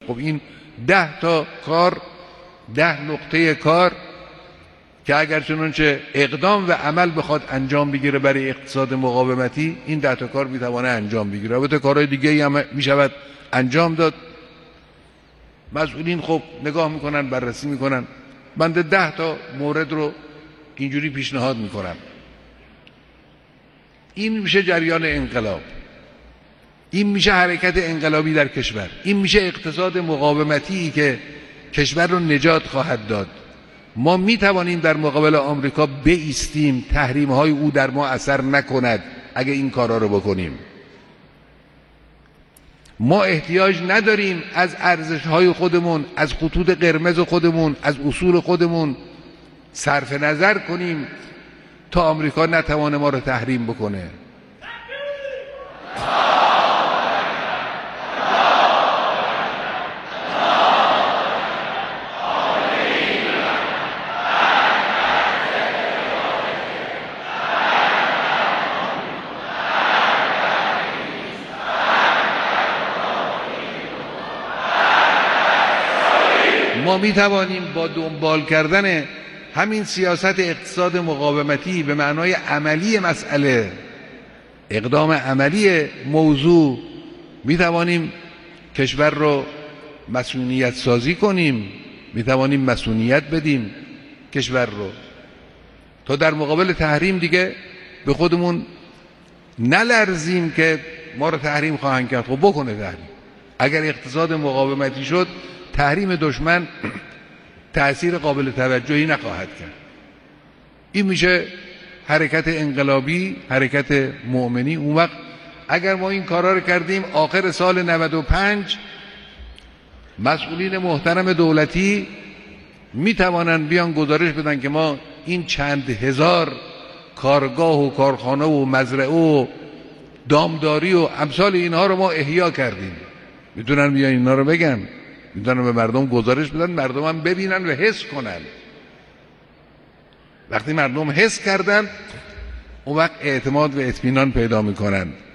خب این 10 تا کار، 10 نقطه کار که اگر چنانچه اقدام و عمل بخواد انجام بگیره برای اقتصاد مقاومتی، این 10 تا کار میتوانه انجام بگیره. البته کارهای دیگه هم میشود انجام داد. مسئولین خب نگاه میکنن، بررسی میکنن. بنده 10 تا مورد رو اینجوری پیشنهاد میکنم. این میشه جریان انقلاب، این میشه حرکت انقلابی در کشور، این میشه اقتصاد مقاومتی که کشور رو نجات خواهد داد. ما میتوانیم در مقابل آمریکا بایستیم، تحریم‌های او در ما اثر نکند اگه این کارا رو بکنیم. ما احتیاج نداریم از ارزش‌های خودمون، از خطوط قرمز خودمون، از اصول خودمون صرف نظر کنیم تا آمریکا نتوانه ما رو تحریم بکنه. ما می توانیم با دنبال کردن همین سیاست اقتصاد مقاومتی به معنای عملی مسئله، اقدام عملی موضوع، می توانیم کشور رو مسئولیت سازی کنیم، می توانیم مسئولیت بدیم کشور رو تا در مقابل تحریم دیگه به خودمون نلرزیم که ما رو تحریم خواهند کرد. خب بکنه تحریم. اگر اقتصاد مقاومتی شد، تحریم دشمن تأثیر قابل توجهی نخواهد کرد. این میشه حرکت انقلابی، حرکت مؤمنی. اون وقت اگر ما این کارا رو کردیم، آخر سال 95 مسئولین محترم دولتی میتوانند بیان گزارش بدن که ما این چند هزار کارگاه و کارخانه و مزرعه و دامداری و امثال اینها رو ما احیا کردیم. میتونن بیان اینا رو بگن، میتونن به مردم گزارش بدن، مردم هم ببینن و حس کنن. وقتی مردم حس کردن، اون وقت اعتماد و اطمینان پیدا میکنن.